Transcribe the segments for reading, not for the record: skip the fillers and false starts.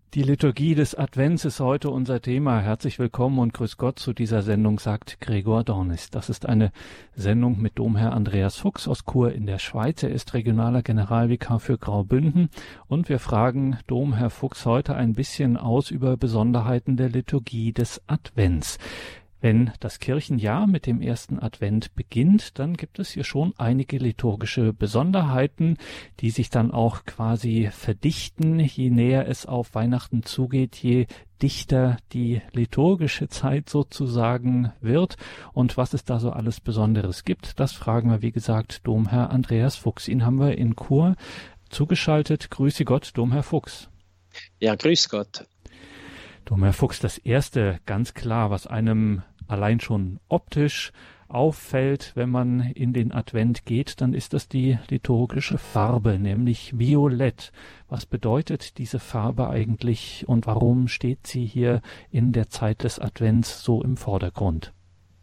Die Liturgie des Advents ist heute unser Thema. Herzlich willkommen und grüß Gott zu dieser Sendung, sagt Gregor Dornis. Das ist eine Sendung mit Domherr Andreas Fuchs aus Chur in der Schweiz. Er ist regionaler Generalvikar für Graubünden und wir fragen Domherr Fuchs heute ein bisschen aus über Besonderheiten der Liturgie des Advents. Wenn das Kirchenjahr mit dem ersten Advent beginnt, dann gibt es hier schon einige liturgische Besonderheiten, die sich dann auch quasi verdichten. Je näher es auf Weihnachten zugeht, je dichter die liturgische Zeit sozusagen wird. Und was es da so alles Besonderes gibt, das fragen wir, wie gesagt, Domherr Andreas Fuchs. Ihn haben wir in Chur zugeschaltet. Grüße Gott, Domherr Fuchs. Ja, grüß Gott. Domherr Fuchs, das Erste, ganz klar, was einem allein schon optisch auffällt, wenn man in den Advent geht, dann ist das die liturgische Farbe, nämlich Violett. Was bedeutet diese Farbe eigentlich und warum steht sie hier in der Zeit des Advents so im Vordergrund?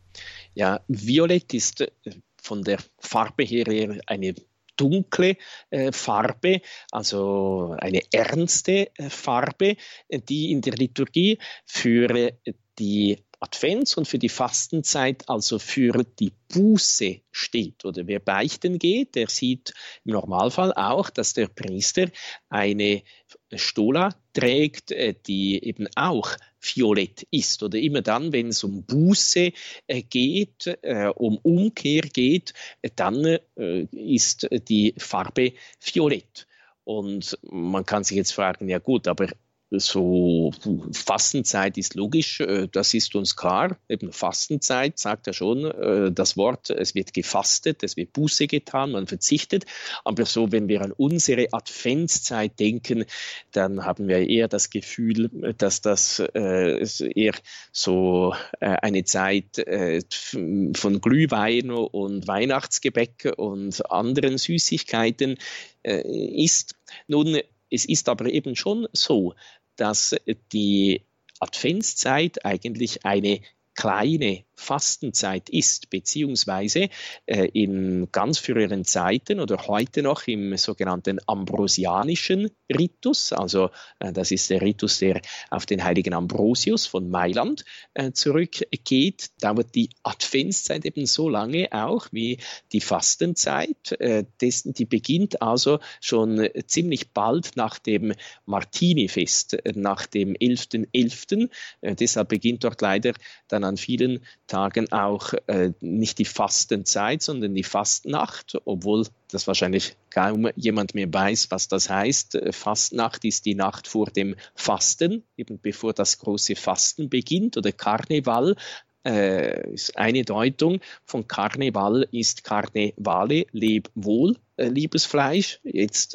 Ja, Violett ist von der Farbe her eine dunkle Farbe, also eine ernste Farbe, die in der Liturgie für die Advents- und für die Fastenzeit, also für die Buße steht. Oder wer beichten geht, der sieht im Normalfall auch, dass der Priester eine Stola trägt, die eben auch violett ist. Oder immer dann, wenn es um Buße geht, um Umkehr geht, dann ist die Farbe violett. Und man kann sich jetzt fragen, ja gut, aber so Fastenzeit ist logisch, das ist uns klar. Eben Fastenzeit sagt ja schon das Wort, es wird gefastet, es wird Buße getan, man verzichtet. Aber so, wenn wir an unsere Adventszeit denken, dann haben wir eher das Gefühl, dass das eher so eine Zeit von Glühwein und Weihnachtsgebäck und anderen Süßigkeiten ist. Nun, es ist aber eben schon so, dass die Adventszeit eigentlich eine kleine Fastenzeit ist, beziehungsweise in ganz früheren Zeiten oder heute noch im sogenannten ambrosianischen Ritus, also das ist der Ritus, der auf den heiligen Ambrosius von Mailand zurückgeht, dauert die Adventszeit eben so lange auch wie die Fastenzeit. Die beginnt also schon ziemlich bald nach dem Martinifest, nach dem 11.11. Deshalb beginnt dort leider dann an vielen Tagen auch nicht die Fastenzeit, sondern die Fastnacht, obwohl das wahrscheinlich kaum jemand mehr weiß, was das heißt. Fastnacht ist die Nacht vor dem Fasten, eben bevor das große Fasten beginnt, oder Karneval. Ist eine Deutung von Karneval ist Carnevale, leb wohl, liebes Fleisch. Jetzt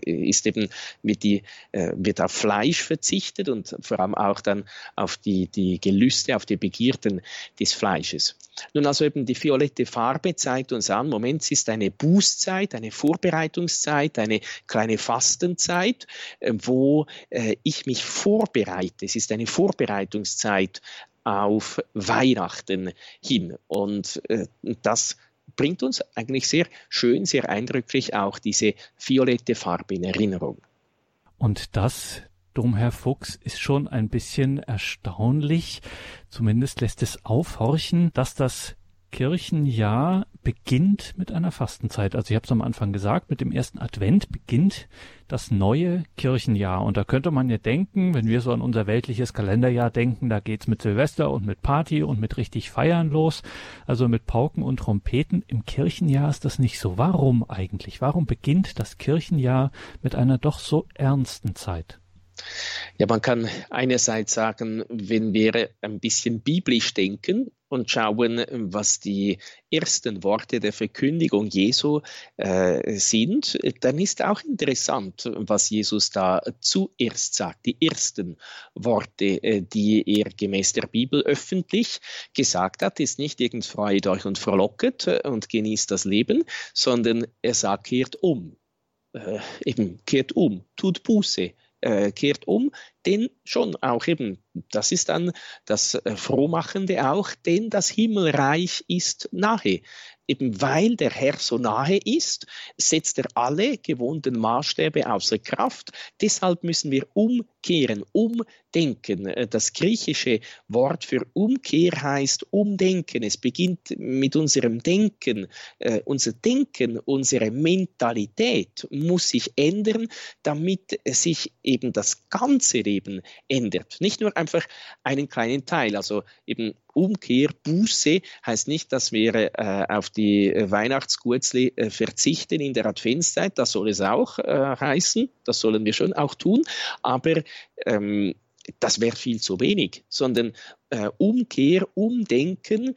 wird auf Fleisch verzichtet und vor allem auch dann auf die Gelüste, auf die Begierden des Fleisches. Nun also eben die violette Farbe zeigt uns an, Moment, es ist eine Bußzeit, eine Vorbereitungszeit, eine kleine Fastenzeit, wo ich mich vorbereite. Es ist eine Vorbereitungszeit auf Weihnachten hin. Und das bringt uns eigentlich sehr schön, sehr eindrücklich auch diese violette Farbe in Erinnerung. Und das, Domherr Fuchs, ist schon ein bisschen erstaunlich. Zumindest lässt es aufhorchen, dass das Kirchenjahr beginnt mit einer Fastenzeit. Also ich habe es am Anfang gesagt, mit dem ersten Advent beginnt das neue Kirchenjahr. Und da könnte man ja denken, wenn wir so an unser weltliches Kalenderjahr denken, da geht's mit Silvester und mit Party und mit richtig Feiern los, also mit Pauken und Trompeten. Im Kirchenjahr ist das nicht so. Warum eigentlich? Warum beginnt das Kirchenjahr mit einer doch so ernsten Zeit? Ja, man kann einerseits sagen, wenn wir ein bisschen biblisch denken und schauen, was die ersten Worte der Verkündigung Jesu sind, dann ist auch interessant, was Jesus da zuerst sagt. Die ersten Worte, die er gemäß der Bibel öffentlich gesagt hat, ist nicht irgend freut euch und frohlocket und genießt das Leben, sondern er sagt, kehrt um. Kehrt um, tut Buße. Kehrt um, denn schon auch eben, das ist dann das Frohmachende auch, denn das Himmelreich ist nahe. eben weil der Herr so nahe ist, setzt er alle gewohnten Maßstäbe außer Kraft. Deshalb müssen wir umkehren, umdenken. Das griechische Wort für Umkehr heißt umdenken. Es beginnt mit unserem Denken. Unser Denken, unsere Mentalität muss sich ändern, damit sich eben das ganze Leben ändert. Nicht nur einfach einen kleinen Teil, also eben Umkehr, Buße heißt nicht, dass wir auf die Weihnachtsguetzli verzichten in der Adventszeit. Das soll es auch heißen. Das sollen wir schon auch tun. Aber das wäre viel zu wenig. Sondern Umkehr, Umdenken,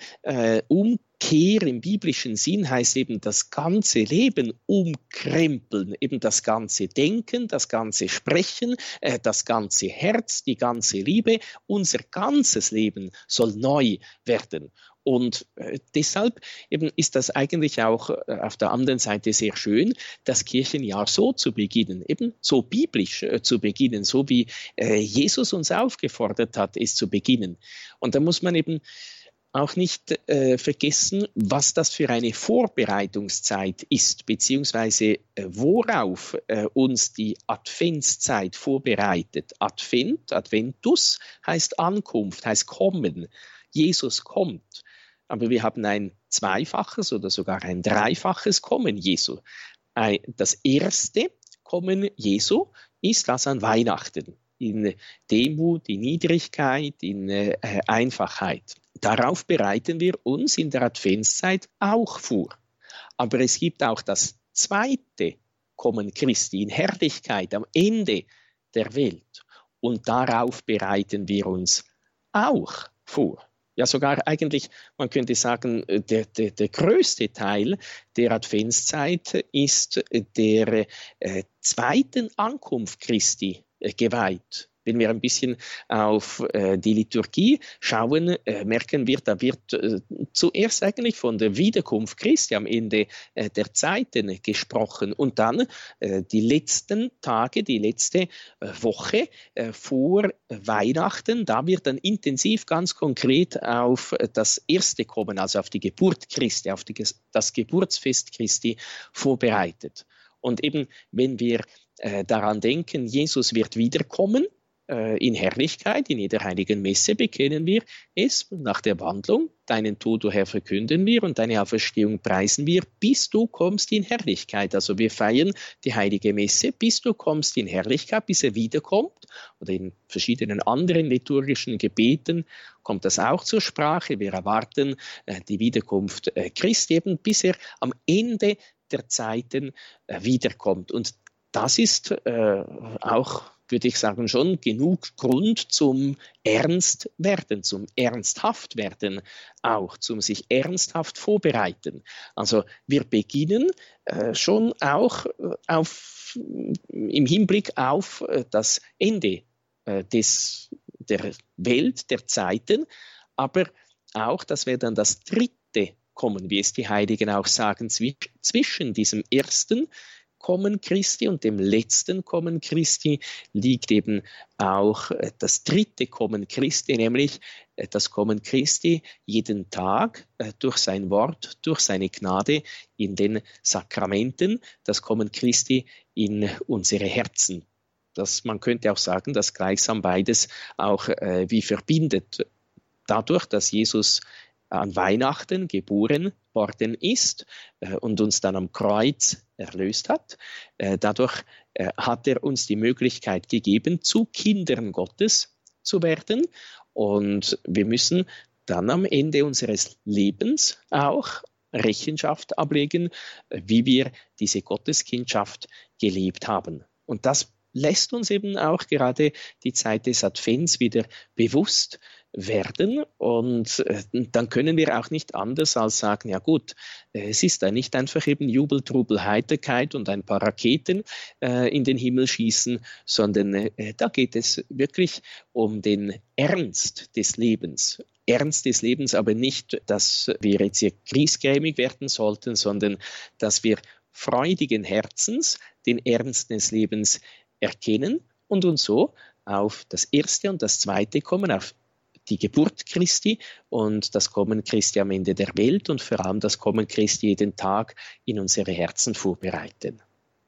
Umkehr im biblischen Sinn heißt eben das ganze Leben umkrempeln, eben das ganze Denken, das ganze Sprechen, das ganze Herz, die ganze Liebe, unser ganzes Leben soll neu werden. Und deshalb eben ist das eigentlich auch auf der anderen Seite sehr schön, das Kirchenjahr so zu beginnen, eben so biblisch zu beginnen, so wie Jesus uns aufgefordert hat, es zu beginnen. Und da muss man eben auch nicht vergessen, was das für eine Vorbereitungszeit ist, beziehungsweise worauf uns die Adventszeit vorbereitet. Adventus heißt Ankunft, heißt kommen. Jesus kommt. Aber wir haben ein zweifaches oder sogar ein dreifaches Kommen Jesu. Das erste Kommen Jesu ist das an Weihnachten, in Demut, in Niedrigkeit, in Einfachheit. Darauf bereiten wir uns in der Adventszeit auch vor. Aber es gibt auch das zweite Kommen Christi in Herrlichkeit am Ende der Welt. Und darauf bereiten wir uns auch vor. Ja, sogar eigentlich, man könnte sagen, der größte Teil der Adventszeit ist der zweiten Ankunft Christi geweiht. Wenn wir ein bisschen auf die Liturgie schauen, merken wir, da wird zuerst eigentlich von der Wiederkunft Christi am Ende der Zeiten gesprochen und dann die letzten Tage, die letzte Woche vor Weihnachten, da wird dann intensiv ganz konkret auf das erste Kommen, also auf die Geburt Christi, auf das Geburtsfest Christi vorbereitet. Und eben, wenn wir daran denken, Jesus wird wiederkommen, in Herrlichkeit, in jeder heiligen Messe bekennen wir es nach der Wandlung. Deinen Tod, o Herr, verkünden wir und deine Auferstehung preisen wir, bis du kommst in Herrlichkeit. Also wir feiern die heilige Messe, bis du kommst in Herrlichkeit, bis er wiederkommt. Oder in verschiedenen anderen liturgischen Gebeten kommt das auch zur Sprache. Wir erwarten die Wiederkunft Christi eben, bis er am Ende der Zeiten wiederkommt. Und das ist auch, würde ich sagen, schon genug Grund zum Ernstwerden, zum Ernsthaftwerden auch, zum sich ernsthaft vorbereiten. Also wir beginnen schon auch im Hinblick auf das Ende der Welt, der Zeiten, aber auch, dass wir dann das dritte Kommen, wie es die Heiligen auch sagen, zwischen diesem ersten Kommen Christi und dem letzten Kommen Christi liegt eben auch das dritte Kommen Christi, nämlich das Kommen Christi jeden Tag durch sein Wort, durch seine Gnade in den Sakramenten, das Kommen Christi in unsere Herzen. Man könnte auch sagen, dass gleichsam beides auch wie verbindet. Dadurch, dass Jesus an Weihnachten geboren worden ist und uns dann am Kreuz erlöst hat. Dadurch hat er uns die Möglichkeit gegeben, zu Kindern Gottes zu werden. Und wir müssen dann am Ende unseres Lebens auch Rechenschaft ablegen, wie wir diese Gotteskindschaft gelebt haben. Und das lässt uns eben auch gerade die Zeit des Advents wieder bewusst werden und dann können wir auch nicht anders als sagen, ja gut, es ist da nicht einfach eben Jubel, Trubel, Heiterkeit und ein paar Raketen in den Himmel schießen, sondern da geht es wirklich um den Ernst des Lebens. Ernst des Lebens, aber nicht, dass wir jetzt hier griesgrämig werden sollten, sondern dass wir freudigen Herzens den Ernst des Lebens erkennen und uns so auf das erste und das zweite Kommen, auf die Geburt Christi und das Kommen Christi am Ende der Welt und vor allem das Kommen Christi jeden Tag in unsere Herzen vorbereiten.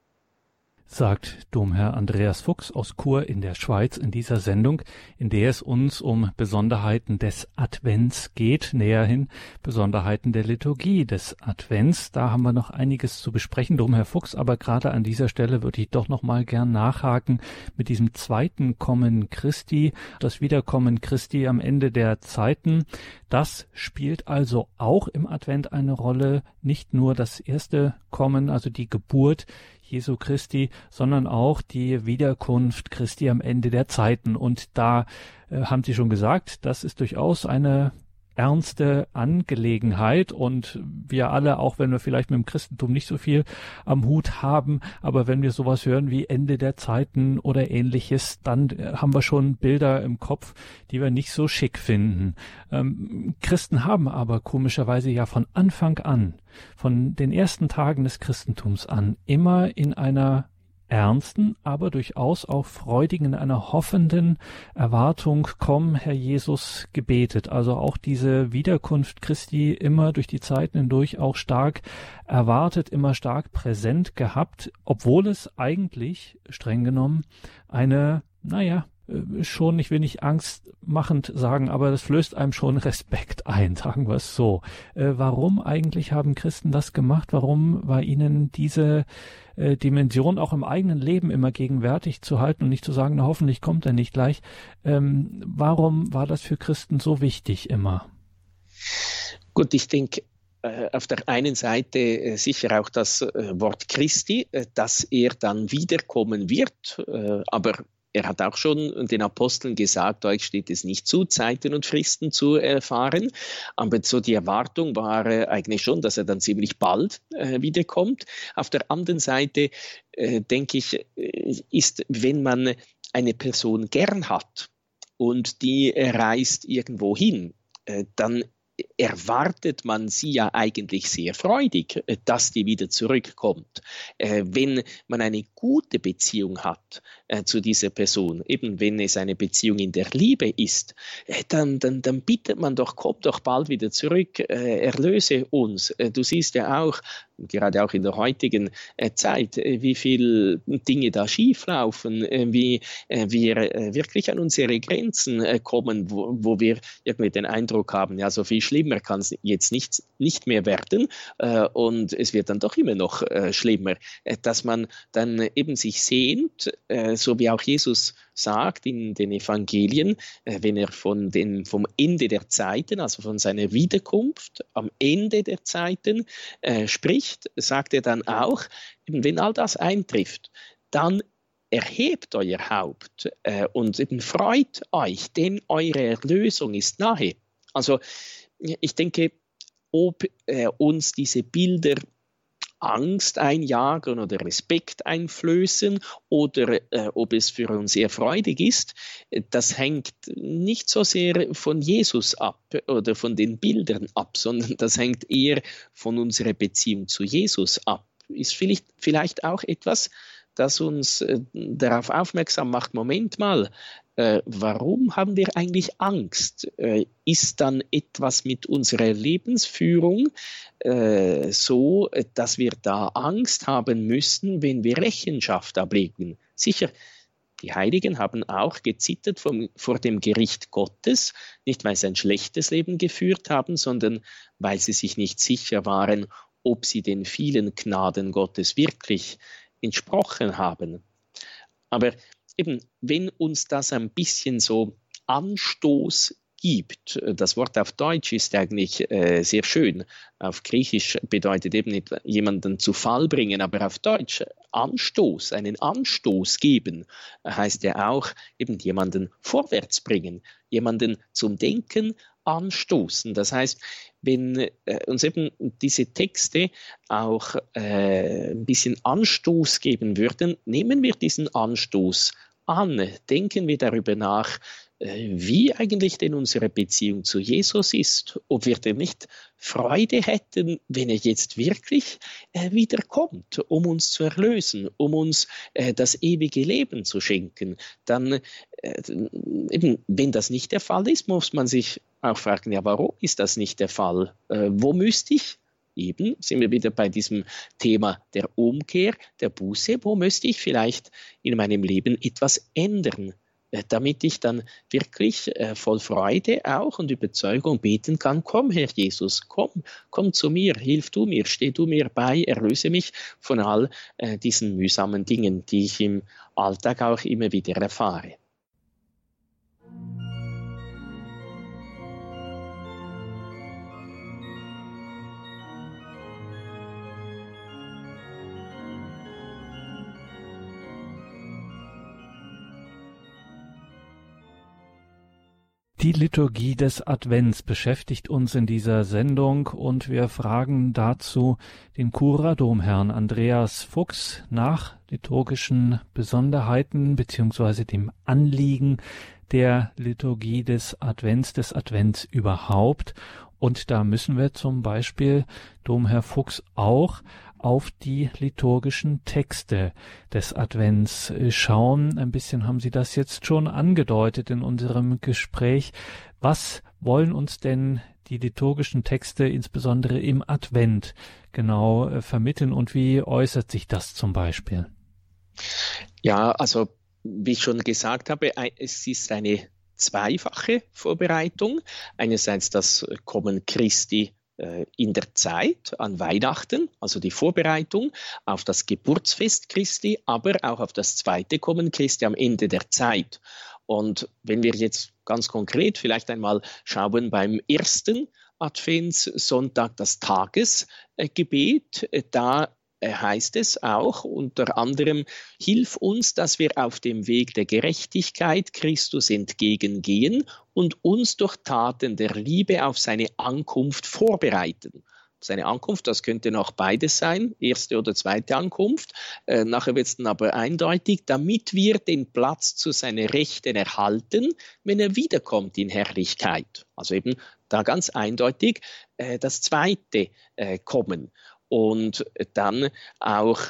Sagt Domherr Andreas Fuchs aus Chur in der Schweiz in dieser Sendung, in der es uns um Besonderheiten des Advents geht, näherhin Besonderheiten der Liturgie des Advents. Da haben wir noch einiges zu besprechen, Domherr Fuchs, aber gerade an dieser Stelle würde ich doch noch mal gern nachhaken mit diesem zweiten Kommen Christi, das Wiederkommen Christi am Ende der Zeiten. Das spielt also auch im Advent eine Rolle, nicht nur das erste Kommen, also die Geburt Jesu Christi, sondern auch die Wiederkunft Christi am Ende der Zeiten. Und da haben Sie schon gesagt, das ist durchaus eine ernste Angelegenheit und wir alle, auch wenn wir vielleicht mit dem Christentum nicht so viel am Hut haben, aber wenn wir sowas hören wie Ende der Zeiten oder Ähnliches, dann haben wir schon Bilder im Kopf, die wir nicht so schick finden. Christen haben aber komischerweise ja von Anfang an, von den ersten Tagen des Christentums an, immer in einer ernsten, aber durchaus auch freudigen, in einer hoffenden Erwartung, komm, Herr Jesus, gebetet. Also auch diese Wiederkunft Christi immer durch die Zeiten hindurch auch stark erwartet, immer stark präsent gehabt, obwohl es eigentlich, streng genommen, eine, schon, ich will nicht angstmachend sagen, aber das flößt einem schon Respekt ein, sagen wir es so. Warum eigentlich haben Christen das gemacht? Warum war ihnen diese Dimension auch im eigenen Leben immer gegenwärtig zu halten und nicht zu sagen, na hoffentlich kommt er nicht gleich? Warum war das für Christen so wichtig immer? Gut, ich denke, auf der einen Seite sicher auch das Wort Christi, dass er dann wiederkommen wird, aber er hat auch schon den Aposteln gesagt, euch steht es nicht zu, Zeiten und Fristen zu erfahren. Aber so die Erwartung war eigentlich schon, dass er dann ziemlich bald wiederkommt. Auf der anderen Seite denke ich, ist, wenn man eine Person gern hat und die reist irgendwo hin, dann erwartet man sie ja eigentlich sehr freudig, dass die wieder zurückkommt. Wenn man eine gute Beziehung hat zu dieser Person, eben wenn es eine Beziehung in der Liebe ist, dann bittet man doch, komm doch bald wieder zurück, erlöse uns. Du siehst ja auch, gerade auch in der heutigen Zeit, wie viele Dinge da schieflaufen, wie wir wirklich an unsere Grenzen kommen, wo wir irgendwie den Eindruck haben, ja, so viel schlimmer kann es jetzt nicht mehr werden und es wird dann doch immer noch schlimmer, dass man dann eben sich sehnt, so wie auch Jesus sagt in den Evangelien, wenn er vom Ende der Zeiten, also von seiner Wiederkunft am Ende der Zeiten spricht, sagt er dann auch, eben wenn all das eintrifft, dann erhebt euer Haupt und eben freut euch, denn eure Erlösung ist nahe. Also ich denke, ob uns diese Bilder Angst einjagen oder Respekt einflößen oder ob es für uns eher freudig ist, das hängt nicht so sehr von Jesus ab oder von den Bildern ab, sondern das hängt eher von unserer Beziehung zu Jesus ab. Ist vielleicht auch etwas, das uns darauf aufmerksam macht, Moment mal, warum haben wir eigentlich Angst? Ist dann etwas mit unserer Lebensführung so, dass wir da Angst haben müssen, wenn wir Rechenschaft ablegen? Sicher, die Heiligen haben auch gezittert vor dem Gericht Gottes, nicht weil sie ein schlechtes Leben geführt haben, sondern weil sie sich nicht sicher waren, ob sie den vielen Gnaden Gottes wirklich entsprochen haben. Aber eben, wenn uns das ein bisschen so Anstoß gibt, das Wort auf Deutsch ist eigentlich sehr schön, auf Griechisch bedeutet eben nicht jemanden zu Fall bringen, aber auf Deutsch Anstoß, einen Anstoß geben, heißt ja auch eben jemanden vorwärts bringen, jemanden zum Denken anstoßen. Das heißt, wenn uns eben diese Texte auch ein bisschen Anstoß geben würden, nehmen wir diesen Anstoß an, denken wir darüber nach, wie eigentlich denn unsere Beziehung zu Jesus ist, ob wir denn nicht Freude hätten, wenn er jetzt wirklich wiederkommt, um uns zu erlösen, um uns das ewige Leben zu schenken. Dann, eben, wenn das nicht der Fall ist, muss man sich auch fragen, ja, warum ist das nicht der Fall? Wo müsste ich? Eben sind wir wieder bei diesem Thema der Umkehr, der Buße. Wo müsste ich vielleicht in meinem Leben etwas ändern, damit ich dann wirklich voll Freude auch und Überzeugung beten kann, komm Herr Jesus, komm zu mir, hilf du mir, steh du mir bei, erlöse mich von all diesen mühsamen Dingen, die ich im Alltag auch immer wieder erfahre. Die Liturgie des Advents beschäftigt uns in dieser Sendung und wir fragen dazu den Cura-Domherrn Andreas Fuchs nach liturgischen Besonderheiten bzw. dem Anliegen der Liturgie des Advents überhaupt. Und da müssen wir zum Beispiel, Domherr Fuchs, auch auf die liturgischen Texte des Advents schauen. Ein bisschen haben Sie das jetzt schon angedeutet in unserem Gespräch. Was wollen uns denn die liturgischen Texte insbesondere im Advent genau vermitteln und wie äußert sich das zum Beispiel? Ja, also wie ich schon gesagt habe, es ist eine zweifache Vorbereitung. Einerseits das Kommen Christi in der Zeit an Weihnachten, also die Vorbereitung auf das Geburtsfest Christi, aber auch auf das zweite Kommen Christi am Ende der Zeit. Und wenn wir jetzt ganz konkret vielleicht einmal schauen beim ersten Adventssonntag, das Tagesgebet, da heißt es auch unter anderem, hilf uns, dass wir auf dem Weg der Gerechtigkeit Christus entgegengehen und uns durch Taten der Liebe auf seine Ankunft vorbereiten. Seine Ankunft, das könnte noch beides sein, erste oder zweite Ankunft. Nachher wird es dann aber eindeutig, damit wir den Platz zu seiner Rechten erhalten, wenn er wiederkommt in Herrlichkeit. Also eben da ganz eindeutig das zweite Kommen. Und dann auch,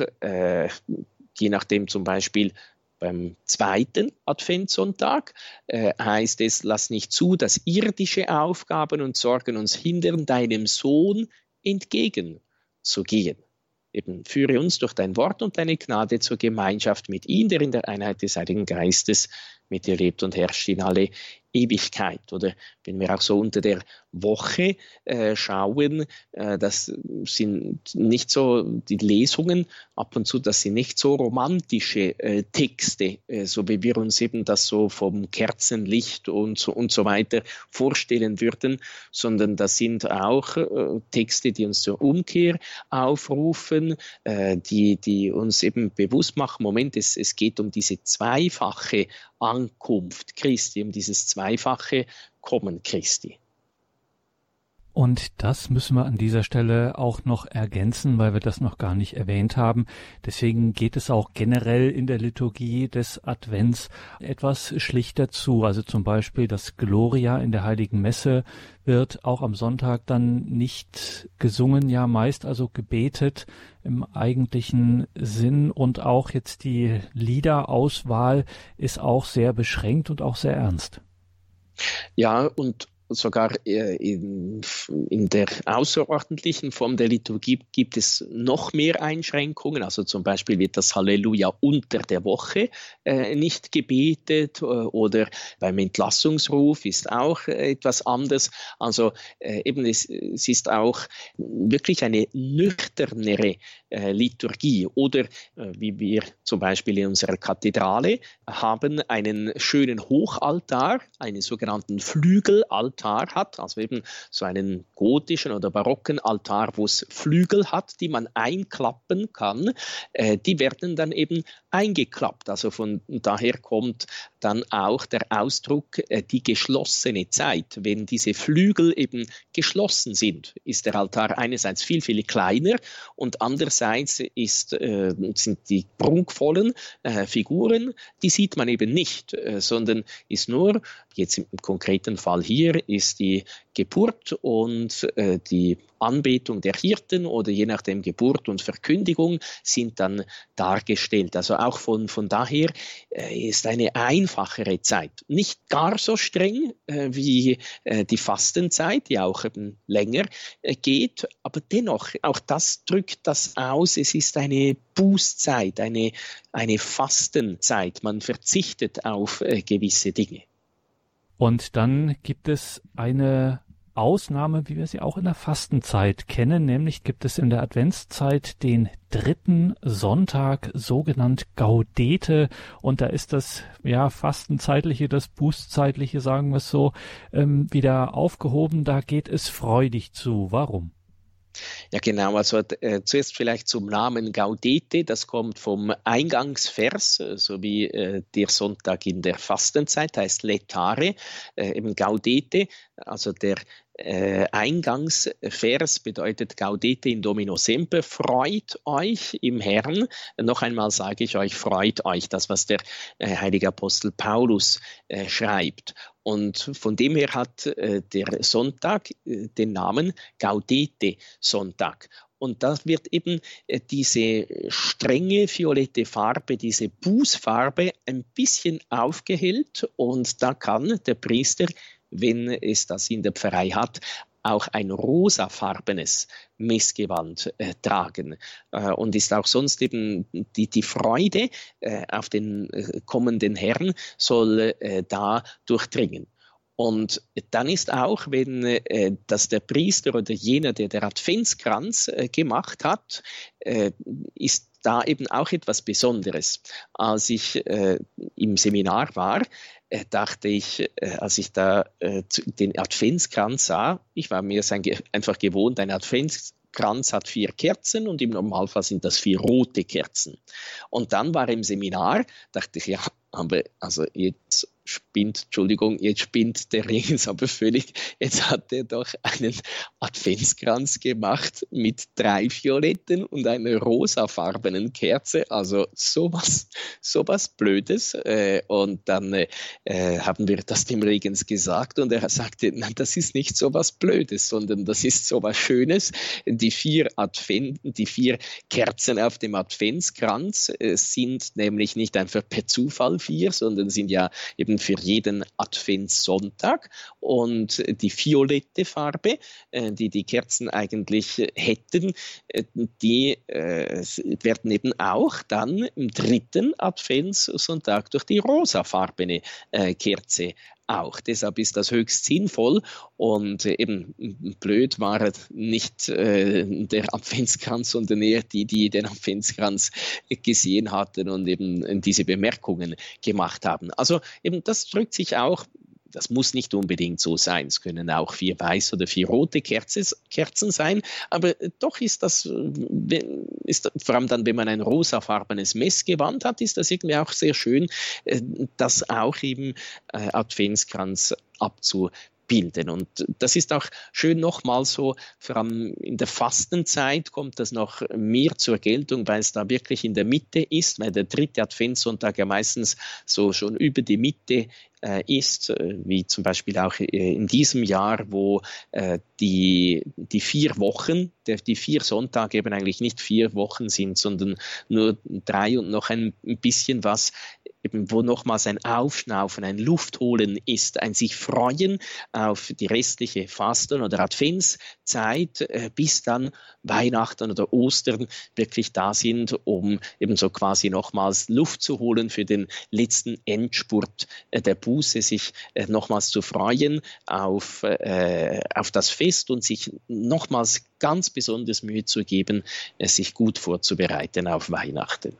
je nachdem zum Beispiel beim zweiten Adventssonntag, heißt es, lass nicht zu, dass irdische Aufgaben und Sorgen uns hindern, deinem Sohn entgegenzugehen. Eben führe uns durch dein Wort und deine Gnade zur Gemeinschaft mit ihm, der in der Einheit des Heiligen Geistes mit dir lebt und herrscht in alle Ewigkeit. Oder wenn wir auch so unter der Woche schauen, das sind nicht so die Lesungen ab und zu, das sind nicht so romantische Texte, so wie wir uns eben das so vom Kerzenlicht und so weiter vorstellen würden, sondern das sind auch Texte, die uns zur Umkehr aufrufen, die uns eben bewusst machen, Moment, es geht um diese zweifache Ankunft Christi, um dieses zweifache Kommen Christi. Und das müssen wir an dieser Stelle auch noch ergänzen, weil wir das noch gar nicht erwähnt haben. Deswegen geht es auch generell in der Liturgie des Advents etwas schlichter zu. Also zum Beispiel das Gloria in der Heiligen Messe wird auch am Sonntag dann nicht gesungen, ja meist also gebetet im eigentlichen Sinn. Und auch jetzt die Liederauswahl ist auch sehr beschränkt und auch sehr ernst. Ja, und sogar in der außerordentlichen Form der Liturgie gibt es noch mehr Einschränkungen. Also zum Beispiel wird das Halleluja unter der Woche nicht gebetet oder beim Entlassungsruf ist auch etwas anders. Also eben es ist auch wirklich eine nüchternere Liturgie. Oder wie wir zum Beispiel in unserer Kathedrale haben, einen schönen Hochaltar, einen sogenannten Flügelaltar hat, also eben so einen gotischen oder barocken Altar, wo es Flügel hat, die man einklappen kann. Die werden dann eben eingeklappt. Also von daher kommt dann auch der Ausdruck die geschlossene Zeit. Wenn diese Flügel eben geschlossen sind, ist der Altar einerseits viel, viel kleiner und andererseits sind die prunkvollen Figuren, die sieht man eben nicht, sondern ist nur, jetzt im konkreten Fall hier, ist die Geburt und die Anbetung der Hirten oder je nachdem Geburt und Verkündigung sind dann dargestellt. Also auch von daher ist eine einfachere Zeit. Nicht gar so streng wie die Fastenzeit, die auch eben länger geht, aber dennoch, auch das drückt das aus, es ist eine Bußzeit, eine Fastenzeit. Man verzichtet auf gewisse Dinge. Und dann gibt es eine Ausnahme, wie wir sie auch in der Fastenzeit kennen, nämlich gibt es in der Adventszeit den 3. Sonntag, sogenannt Gaudete, und da ist das Fastenzeitliche, das Bußzeitliche, sagen wir es so, wieder aufgehoben, da geht es freudig zu. Warum? Ja, genau. Also zuerst vielleicht zum Namen Gaudete. Das kommt vom Eingangsvers, so wie der Sonntag in der Fastenzeit, heißt Laetare, eben Gaudete. Also der Eingangsvers bedeutet Gaudete in Domino semper, freut euch im Herrn. Noch einmal sage ich euch, freut euch, das, was der heilige Apostel Paulus schreibt. Und von dem her hat der Sonntag den Namen Gaudete Sonntag. Und da wird eben diese strenge violette Farbe, diese Bußfarbe ein bisschen aufgehellt und da kann der Priester, wenn es das in der Pfarrei hat, auch ein rosafarbenes Messgewand tragen und ist auch sonst eben die Freude auf den kommenden Herrn soll da durchdringen. Und dann ist auch, wenn das der Priester oder jener, der Adventskranz gemacht hat, ist da eben auch etwas Besonderes. Als ich im Seminar war, dachte ich, als ich da den Adventskranz sah, ich war mir einfach gewohnt, ein Adventskranz hat 4 Kerzen und im Normalfall sind das 4 rote Kerzen. Und dann war im Seminar, dachte ich, ja, aber also jetzt spinnt der Ringens aber völlig. Jetzt hat er doch einen Adventskranz gemacht mit 3 violetten und einer rosafarbenen Kerze. Also sowas Blödes. Und dann haben wir das dem Regens gesagt und er sagte, nein, das ist nicht sowas Blödes, sondern das ist sowas Schönes. Die 4 Kerzen auf dem Adventskranz sind nämlich nicht einfach per Zufall 4, sondern sind ja eben für jeden Adventssonntag und die violette Farbe, die Kerzen eigentlich hätten, die werden eben auch dann im 3. Adventssonntag durch die rosafarbene Kerze auch. Deshalb ist das höchst sinnvoll und eben blöd war nicht der Adventskranz, sondern eher die den Adventskranz gesehen hatten und eben diese Bemerkungen gemacht haben. Also eben das drückt sich auch. Das muss nicht unbedingt so sein. Es können auch 4 weiß oder 4 rote Kerzen sein. Aber doch ist das, vor allem dann, wenn man ein rosafarbenes Messgewand hat, ist das irgendwie auch sehr schön, das auch eben Adventskranz abzubilden. Und das ist auch schön nochmal so, vor allem in der Fastenzeit kommt das noch mehr zur Geltung, weil es da wirklich in der Mitte ist, weil der 3. Adventssonntag ja meistens so schon über die Mitte ist, wie zum Beispiel auch in diesem Jahr, wo die 4 Wochen, die 4 Sonntage eben eigentlich nicht 4 Wochen sind, sondern nur 3 und noch ein bisschen was, eben wo nochmals ein Aufschnaufen, ein Luftholen ist, ein sich freuen auf die restliche Fasten- oder Adventszeit, bis dann Weihnachten oder Ostern wirklich da sind, um eben so quasi nochmals Luft zu holen für den letzten Endspurt der Buße, sich nochmals zu freuen auf das Fest und sich nochmals ganz besonders Mühe zu geben, sich gut vorzubereiten auf Weihnachten.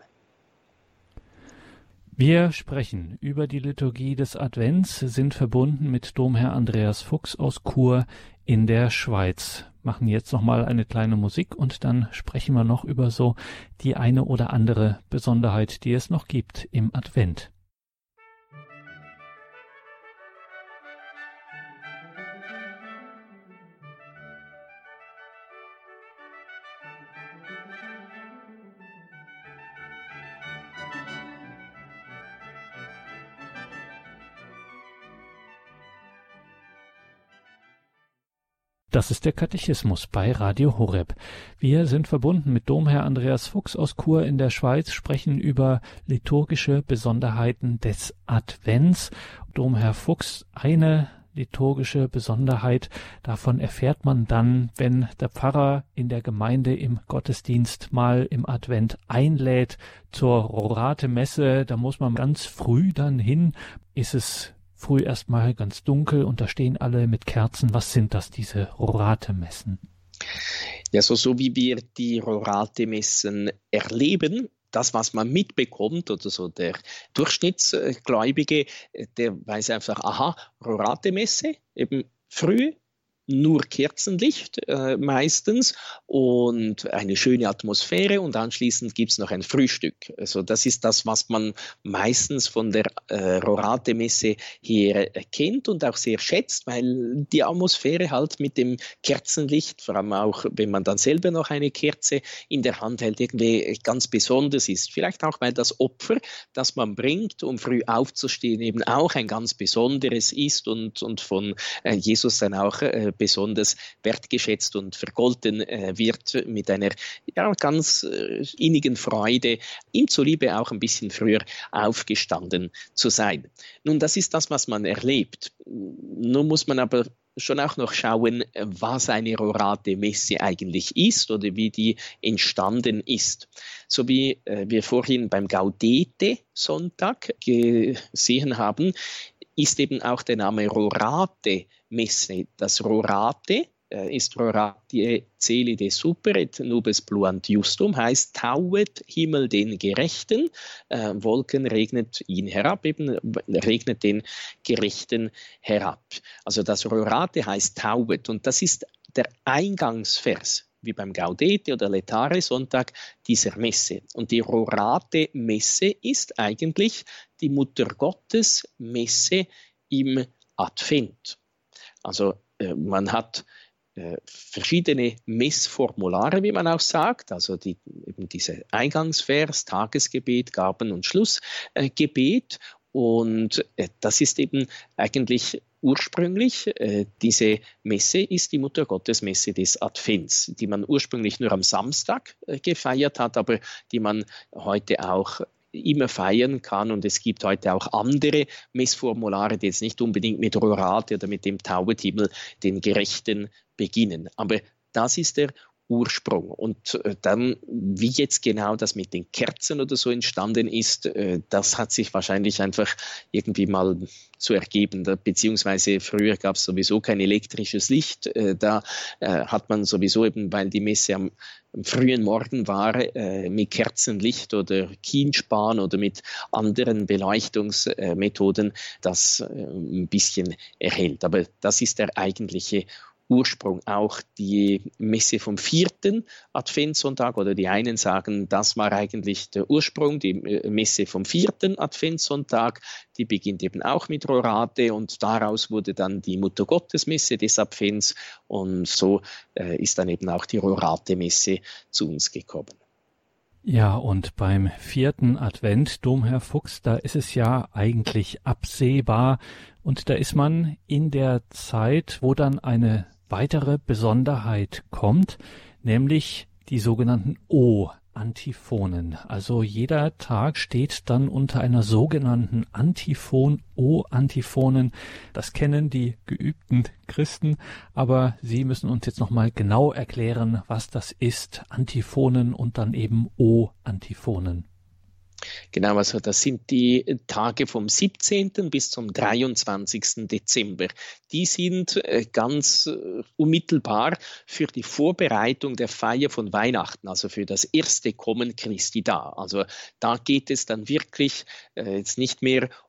Wir sprechen über die Liturgie des Advents, sind verbunden mit Domherr Andreas Fuchs aus Chur in der Schweiz. machen jetzt nochmal eine kleine Musik und dann sprechen wir noch über so die eine oder andere Besonderheit, die es noch gibt im Advent. Das ist der Katechismus bei Radio Horeb. Wir sind verbunden mit Domherr Andreas Fuchs aus Chur in der Schweiz, sprechen über liturgische Besonderheiten des Advents. Domherr Fuchs, eine liturgische Besonderheit, davon erfährt man dann, wenn der Pfarrer in der Gemeinde im Gottesdienst mal im Advent einlädt zur Rorate-Messe. Da muss man ganz früh dann hin. Ist es früh erstmal ganz dunkel und da stehen alle mit Kerzen. Was sind das, diese Rorate-Messen? Ja, so wie wir die Rorate-Messen erleben, das, was man mitbekommt, oder so der Durchschnittsgläubige, der weiß einfach, aha, Rorate-Messe, eben früh, nur Kerzenlicht meistens und eine schöne Atmosphäre und anschließend gibt es noch ein Frühstück. Also das ist das, was man meistens von der Rorate-Messe her kennt und auch sehr schätzt, weil die Atmosphäre halt mit dem Kerzenlicht, vor allem auch, wenn man dann selber noch eine Kerze in der Hand hält, irgendwie ganz besonders ist. Vielleicht auch, weil das Opfer, das man bringt, um früh aufzustehen, eben auch ein ganz besonderes ist und von Jesus dann auch besonders wertgeschätzt und vergolten wird mit einer ganz innigen Freude, ihm zuliebe auch ein bisschen früher aufgestanden zu sein. Nun, das ist das, was man erlebt. Nun muss man aber schon auch noch schauen, was eine Rorate-Messe eigentlich ist oder wie die entstanden ist. So wie wir vorhin beim Gaudete-Sonntag gesehen haben, ist eben auch der Name Rorate-Messe. Das Rorate ist Rorate celi de super et nubes pluant justum, heißt tauet Himmel den Gerechten, Wolken regnet ihn herab, eben regnet den Gerechten herab. Also das Rorate heißt tauet und das ist der Eingangsvers, wie beim Gaudete oder Laetare Sonntag dieser Messe. Und die Rorate-Messe ist eigentlich die Mutter Gottes Messe im Advent. Also man hat verschiedene Messformulare, wie man auch sagt, also eben diese Eingangsvers, Tagesgebet, Gaben- und Schlussgebet. Und das ist eben eigentlich ursprünglich, diese Messe ist die Mutter Gottes Messe des Advents, die man ursprünglich nur am Samstag gefeiert hat, aber die man heute auch immer feiern kann. Und es gibt heute auch andere Messformulare, die jetzt nicht unbedingt mit Rorate oder mit dem Taubenhimmel den Gerechten beginnen. Aber das ist der Ursprung. Und dann, wie jetzt genau das mit den Kerzen oder so entstanden ist, das hat sich wahrscheinlich einfach irgendwie mal so ergeben. Beziehungsweise früher gab es sowieso kein elektrisches Licht. Da hat man sowieso eben, weil die Messe am frühen Morgen war, mit Kerzenlicht oder Kienspan oder mit anderen Beleuchtungsmethoden das ein bisschen erhellt. Aber das ist der eigentliche Ursprung. Auch die Messe vom 4. Adventssonntag, oder die einen sagen, das war eigentlich der Ursprung, die Messe vom 4. Adventssonntag, die beginnt eben auch mit Rorate und daraus wurde dann die Muttergottesmesse des Advents und so ist dann eben auch die Rorate-Messe zu uns gekommen. Ja, und beim 4. Advent, Domherr Fuchs, da ist es ja eigentlich absehbar und da ist man in der Zeit, wo dann eine weitere Besonderheit kommt, nämlich die sogenannten O-Antiphonen. Also jeder Tag steht dann unter einer sogenannten Antiphon, O-Antiphonen. Das kennen die geübten Christen, aber Sie müssen uns jetzt nochmal genau erklären, was das ist, Antiphonen und dann eben O-Antiphonen. Genau, also das sind die Tage vom 17. bis zum 23. Dezember. Die sind ganz unmittelbar für die Vorbereitung der Feier von Weihnachten, also für das erste Kommen Christi da. Also da geht es dann wirklich jetzt nicht mehr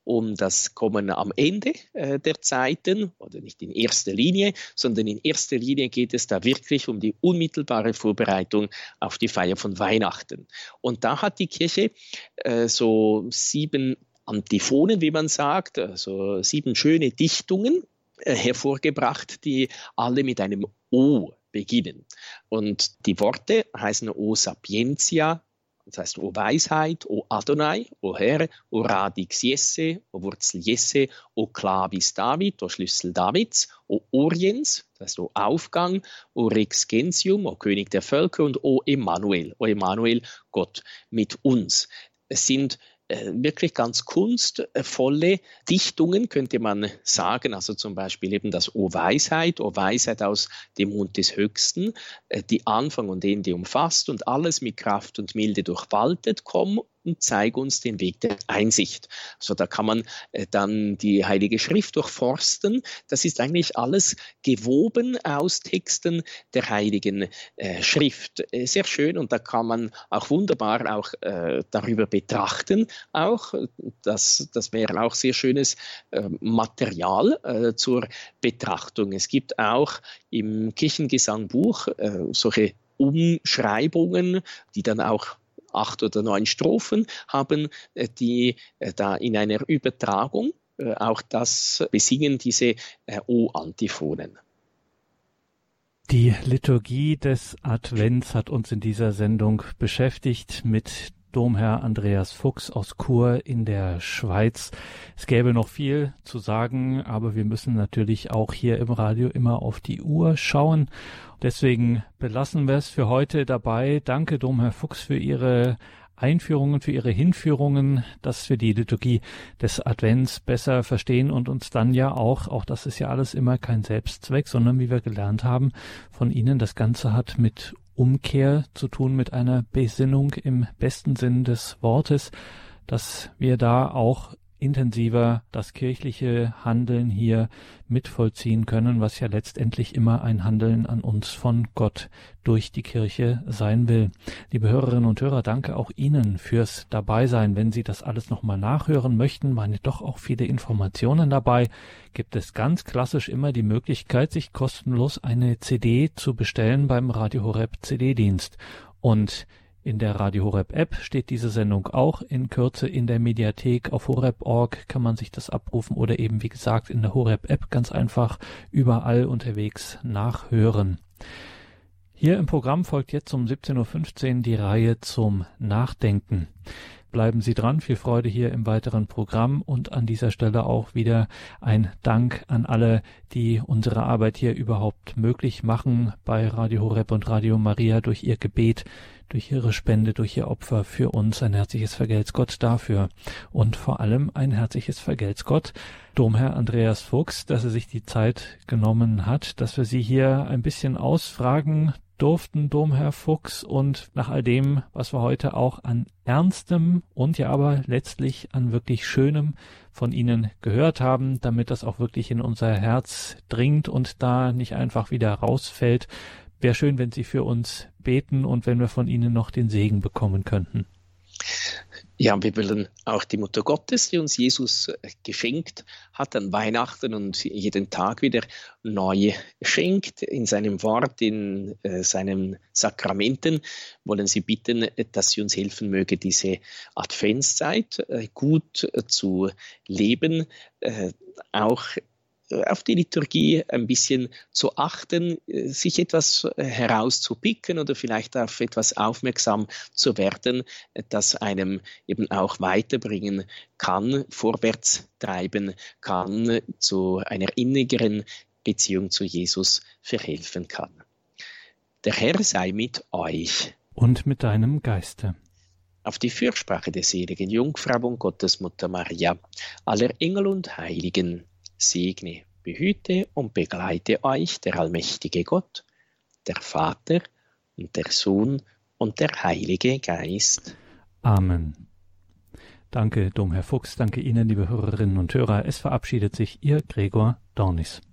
um das Kommen am Ende der Zeiten, oder nicht in erster Linie, sondern in erster Linie geht es da wirklich um die unmittelbare Vorbereitung auf die Feier von Weihnachten. Und da hat die Kirche so 7 Antiphonen, wie man sagt, also 7 schöne Dichtungen hervorgebracht, die alle mit einem O beginnen. Und die Worte heißen O Sapientia, das heißt O Weisheit, O Adonai, O Herr, O Radix Jesse, O Wurzel Jesse, O Clavis David, O Schlüssel Davids, O Oriens, das heißt O Aufgang, O Rex Gentium, O König der Völker und O Emmanuel, Gott mit uns. Es sind wirklich ganz kunstvolle Dichtungen, könnte man sagen, also zum Beispiel eben das O Weisheit aus dem Mund des Höchsten, die Anfang und Ende umfasst und alles mit Kraft und Milde durchwaltet, komm und zeig uns den Weg der Einsicht. Also da kann man dann die Heilige Schrift durchforsten. Das ist eigentlich alles gewoben aus Texten der Heiligen Schrift. Sehr schön, und da kann man auch wunderbar auch darüber betrachten. Auch das wäre auch sehr schönes Material zur Betrachtung. Es gibt auch im Kirchengesangbuch solche Umschreibungen, die dann auch 8 oder 9 Strophen haben, die da in einer Übertragung auch das besingen, diese O-Antiphonen. Die Liturgie des Advents hat uns in dieser Sendung beschäftigt mit Domherr Andreas Fuchs aus Chur in der Schweiz. Es gäbe noch viel zu sagen, aber wir müssen natürlich auch hier im Radio immer auf die Uhr schauen. Deswegen belassen wir es für heute dabei. Danke, Domherr Fuchs, für Ihre Einführungen, für Ihre Hinführungen, dass wir die Liturgie des Advents besser verstehen und uns dann ja auch das ist ja alles immer kein Selbstzweck, sondern wie wir gelernt haben von Ihnen, das Ganze hat mit Umkehr zu tun, mit einer Besinnung im besten Sinn des Wortes, dass wir da auch intensiver das kirchliche Handeln hier mitvollziehen können, was ja letztendlich immer ein Handeln an uns von Gott durch die Kirche sein will. Liebe Hörerinnen und Hörer, danke auch Ihnen fürs Dabeisein. Wenn Sie das alles nochmal nachhören möchten, waren ja doch auch viele Informationen dabei, gibt es ganz klassisch immer die Möglichkeit, sich kostenlos eine CD zu bestellen beim Radio Horeb CD-Dienst. Und in der Radio Horeb App steht diese Sendung auch in Kürze in der Mediathek. Auf horeb.org kann man sich das abrufen oder eben, wie gesagt, in der Horeb App ganz einfach überall unterwegs nachhören. Hier im Programm folgt jetzt um 17.15 Uhr die Reihe zum Nachdenken. Bleiben Sie dran, viel Freude hier im weiteren Programm und an dieser Stelle auch wieder ein Dank an alle, die unsere Arbeit hier überhaupt möglich machen bei Radio Horeb und Radio Maria durch ihr Gebet, durch ihre Spende, durch ihr Opfer für uns. Ein herzliches Vergelt's Gott dafür und vor allem ein herzliches Vergelt's Gott Domherr Andreas Fuchs, dass er sich die Zeit genommen hat, dass wir Sie hier ein bisschen ausfragen durften, Domherr Fuchs, und nach all dem, was wir heute auch an Ernstem und ja aber letztlich an wirklich Schönem von Ihnen gehört haben, damit das auch wirklich in unser Herz dringt und da nicht einfach wieder rausfällt. Wäre schön, wenn Sie für uns beten und wenn wir von Ihnen noch den Segen bekommen könnten. Ja, wir wollen auch die Mutter Gottes, die uns Jesus geschenkt hat an Weihnachten und jeden Tag wieder neu schenkt in seinem Wort, in seinen Sakramenten, wollen Sie bitten, dass sie uns helfen möge, diese Adventszeit gut zu leben, auch auf die Liturgie ein bisschen zu achten, sich etwas herauszupicken oder vielleicht auf etwas aufmerksam zu werden, das einem eben auch weiterbringen kann, vorwärts treiben kann, zu einer innigeren Beziehung zu Jesus verhelfen kann. Der Herr sei mit euch. Und mit deinem Geiste. Auf die Fürsprache der seligen Jungfrau und Gottesmutter Maria, aller Engel und Heiligen, segne, behüte und begleite euch der allmächtige Gott, der Vater und der Sohn und der Heilige Geist. Amen. Danke, Domherr Fuchs, danke Ihnen, liebe Hörerinnen und Hörer. Es verabschiedet sich Ihr Gregor Dornis.